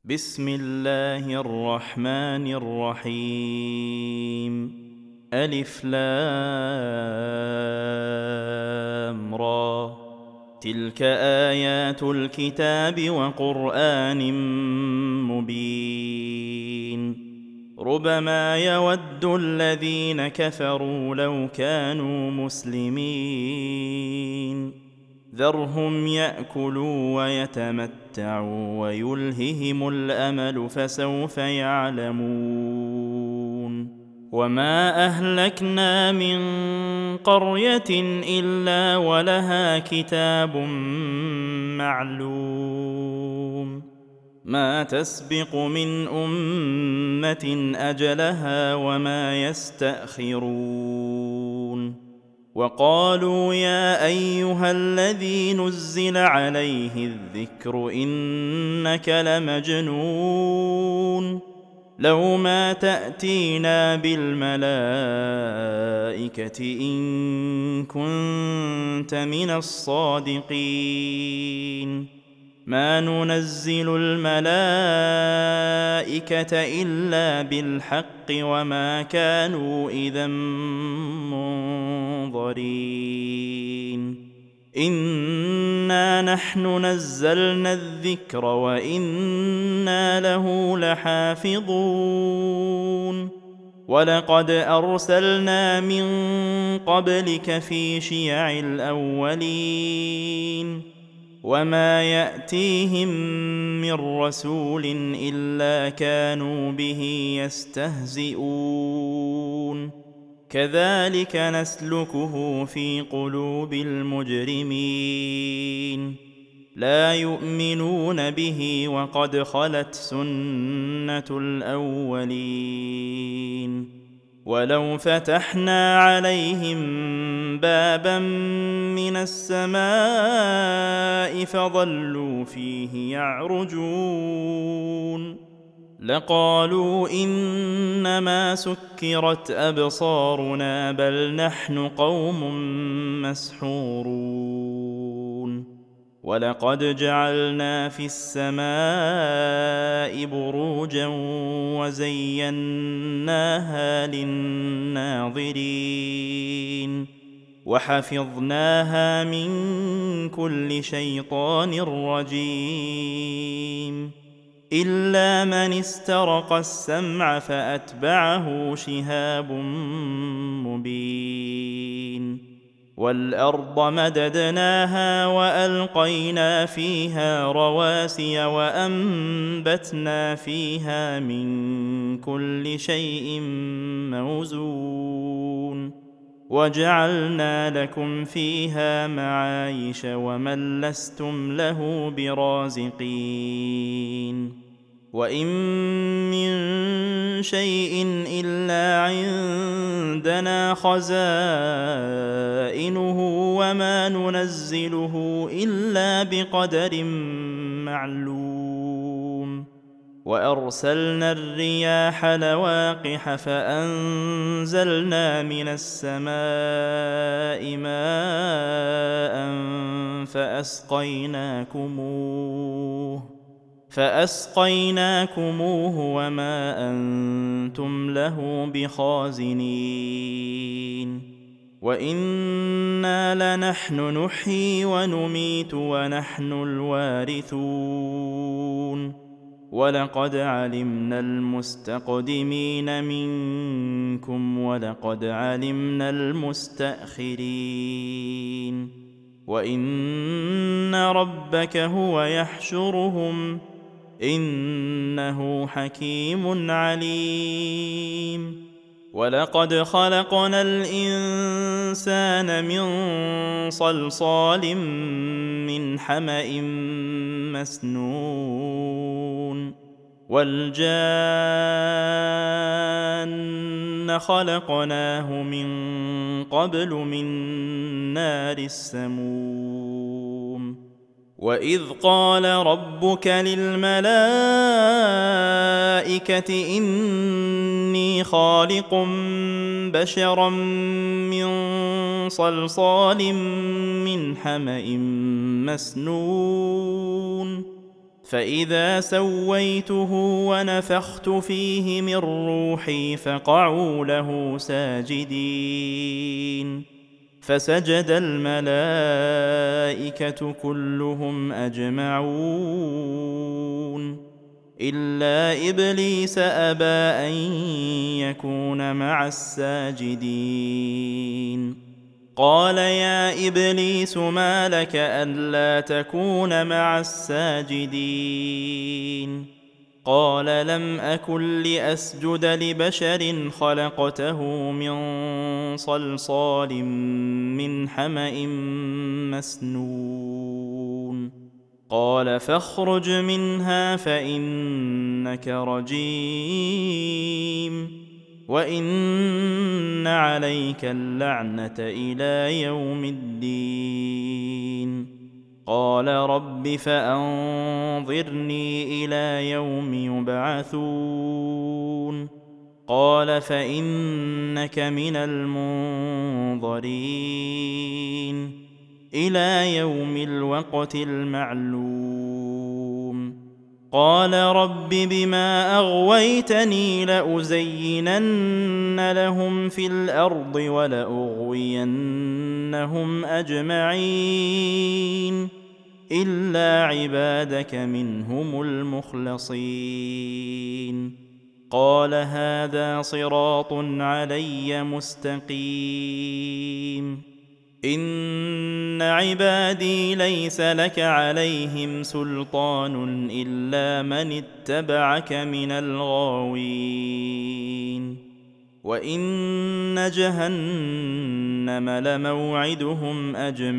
بسم الله الرحمن الرحيم. ألف لام را. تلك آيات الكتاب وقرآن مبين. ربما يود الذين كفروا لو كانوا مسلمين. ذرهم يأكلوا ويتمتعوا ويلههم الأمل فسوف يعلمون. وما أهلكنا من قرية إلا ولها كتاب معلوم. ما تسبق من أمة أجلها وما يستأخرون. وقالوا يا أيها الذي نزل عليه الذكر إنك لمجنون. لو ما تأتينا بالملائكة إن كنت من الصادقين. ما ننزل الملائكة إلا بالحق وما كانوا إذا منظرين. إنا نحن نزلنا الذكر وإنا له لحافظون. ولقد أرسلنا من قبلك في شيع الأولين. وما يأتيهم من رسول إلا كانوا به يستهزئون. كذلك نسلكه في قلوب المجرمين. لا يؤمنون به وقد خلت سنة الأولين. ولو فتحنا عليهم بابا من السماء فظلوا فيه يعرجون لقالوا إنما سكرت أبصارنا بل نحن قوم مسحورون. ولقد جعلنا في السماء بروجا وزيناها للناظرين وحفظناها من كل شيطان رجيم إلا من استرق السمع فأتبعه شهاب مبين. والأرض مددناها وألقينا فيها رواسي وأنبتنا فيها من كل شيء موزون وجعلنا لكم فيها معايش ومن لستم له برازقين. وإن من شيء إلا عندنا خزائنه وما ننزله إلا بقدر معلوم. وأرسلنا الرياح لواقح فأنزلنا من السماء ماء فأسقيناكموه وما أنتم له بخازنين. وإنا لنحن نحيي ونميت ونحن الوارثون. ولقد علمنا المستقدمين منكم ولقد علمنا المستأخرين. وإن ربك هو يحشرهم إنه حكيم عليم. ولقد خلقنا الإنسان من صلصال من حمأ مسنون والجان خلقناه من قبل من نار السموم. وإذ قال ربك للملائكة إني خالق بشرا من صلصال من حمأ مسنون فإذا سويته ونفخت فيه من روحي فقعوا له ساجدين فسجد الملائكة كلهم أجمعون إلا إبليس أبى أن يكون مع الساجدين قال يا إبليس ما لك ألا تكون مع الساجدين قال لم أكن لأسجد لبشر خلقته من صلصال من حمأ مسنون قال فاخرج منها فإنك رجيم وإن عليك اللعنة إلى يوم الدين قال رب فأنظرني إلى يوم يبعثون قال فإنك من المنظرين إلى يوم الوقت المعلوم قال رب بما أغويتني لأزينن لهم في الأرض ولأغوينهم أجمعين إلا عبادك منهم المخلصين قال هذا صراط علي مستقيم إن عبادي ليس لك عليهم سلطان إلا من اتبعك من الغاوين وإن جهنم لموعدهم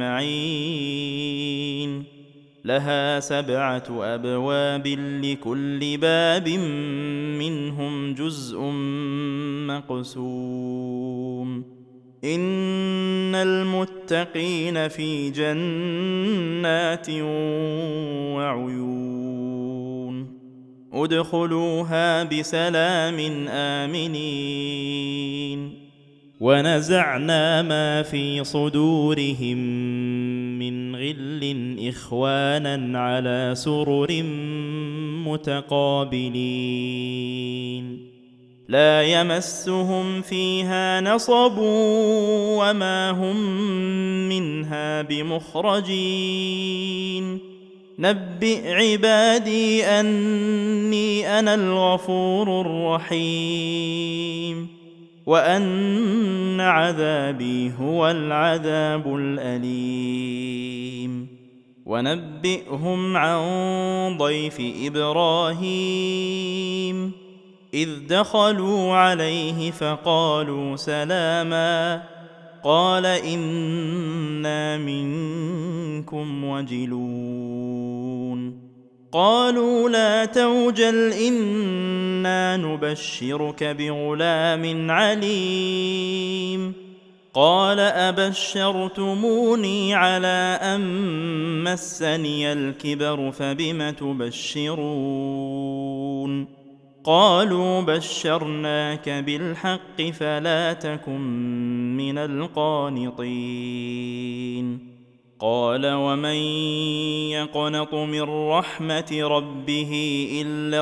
أجمعين لها 7 أبواب لكل باب منهم جزء مقسوم إن المتقين في جنات وعيون ادخلوها بسلام آمنين ونزعنا ما في صدورهم من غل إخوانا على سرر متقابلين لا يمسهم فيها نصب وما هم منها بمخرجين نبئ عبادي أني أنا الغفور الرحيم وأن عذابي هو العذاب الأليم ونبئهم عن ضيف إبراهيم إذ دخلوا عليه فقالوا سلاما قال إنا منكم وجلون قالوا لا توجل إنا نبشرك بغلام عليم قال أبشرتموني على أن مسني الكبر فبم تبشرون قالوا بشرناك بالحق فلا تكن من القانطين قال ومن يقنط من رحمة ربه إلا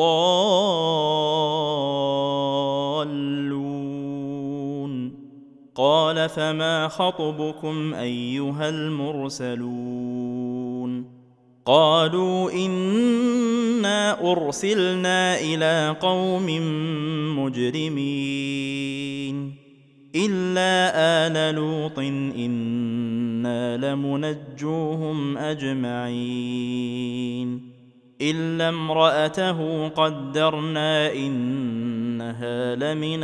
الضالون قال فما خطبكم أيها المرسلون قالوا إنا أرسلنا إلى قوم مجرمين إلا آل لوط إنا لمنجوهم أجمعين إلا امرأته قدرنا إنها لمن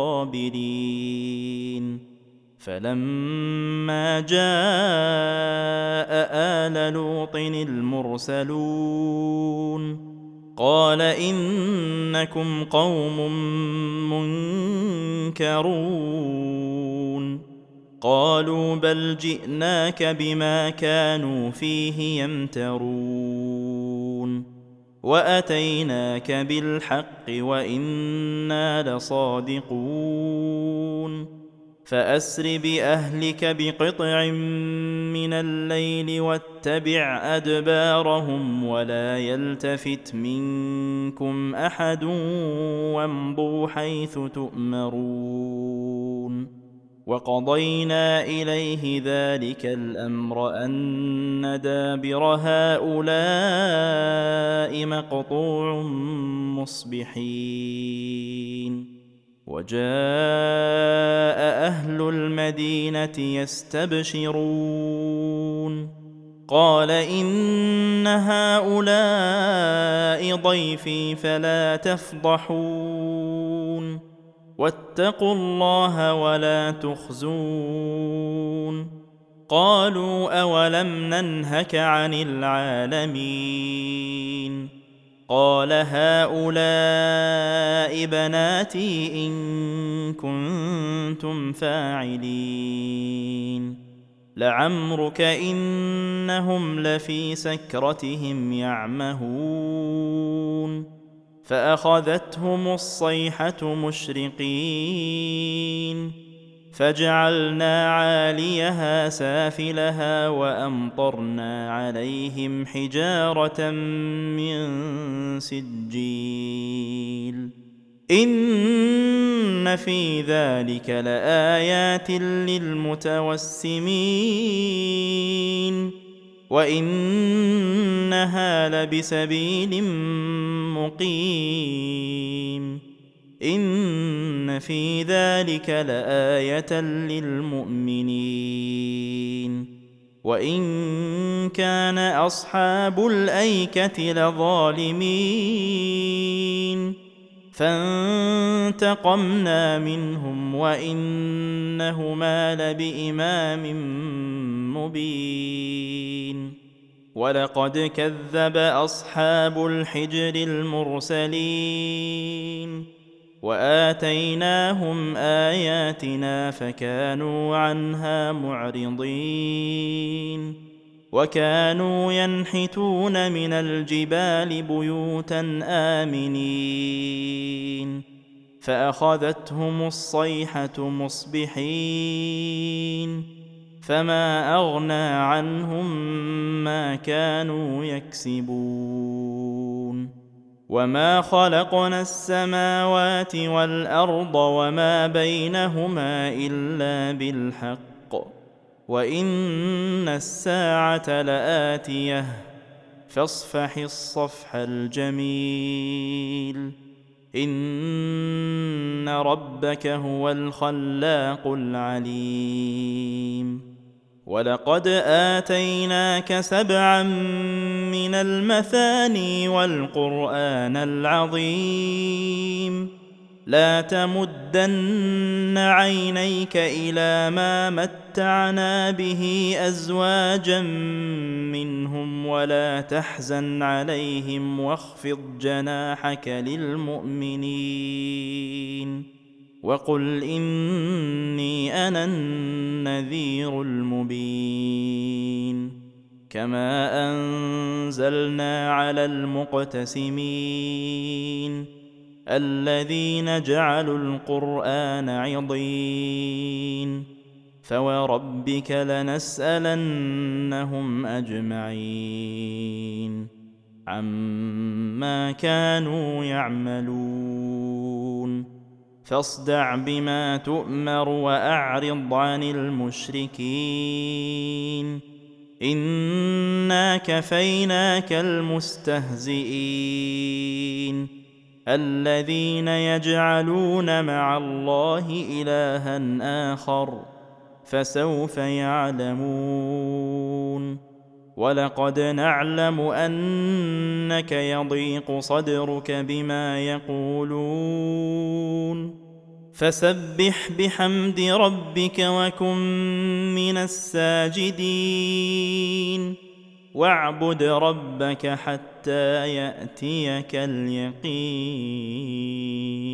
الغابرين فلما جاء آل لوط المرسلون قال إنكم قوم منكرون قالوا بل جئناك بما كانوا فيه يمترون وأتيناك بالحق وإنا لصادقون فأسر بأهلك بقطع من الليل واتبع أدبارهم ولا يلتفت منكم أحد وامضوا حيث تؤمرون وقضينا إليه ذلك الأمر أن دابر هؤلاء مقطوع مصبحين وجاء أهل المدينة يستبشرون قال إن هؤلاء ضيفي فلا تفضحون واتقوا الله ولا تخزون قالوا أولم ننهك عن العالمين قال هؤلاء بناتي إن كنتم فاعلين لعمرك إنهم لفي سكرتهم يعمهون فأخذتهم الصيحة مشرقين فجعلنا عاليها سافلها وأمطرنا عليهم حجارة من سجيل إن في ذلك لآيات للمتوسمين وإنها لبسبيل مقيم إن في ذلك لآية للمؤمنين وإن كان أصحاب الأيكة لظالمين فانتقمنا منهم وإنهما لبإمام مبين ولقد كذب أصحاب الحجر المرسلين وآتيناهم آياتنا فكانوا عنها معرضين وكانوا ينحتون من الجبال بيوتا آمنين فأخذتهم الصيحة مصبحين فما أغنى عنهم ما كانوا يكسبون وما خلقنا السماوات والأرض وما بينهما إلا بالحق وإن الساعة لآتية فاصفح الصفح الجميل إن ربك هو الخلاق العليم ولقد آتيناك 7 من المثاني والقرآن العظيم لا تمدن عينيك إلى ما متعنا به أزواجا منهم ولا تحزن عليهم واخفض جناحك للمؤمنين وقل إني أنا النذير المبين كما أنزلنا على المقتسمين الذين جعلوا القرآن عضين فوربك لنسألنهم أجمعين عما كانوا يعملون فاصدع بما تؤمر وأعرض عن المشركين إنا كفيناك المستهزئين الذين يجعلون مع الله إلها آخر فسوف يعلمون ولقد نعلم أنك يضيق صدرك بما يقولون فسبح بحمد ربك وكن من الساجدين واعبد ربك حتى يأتيك اليقين.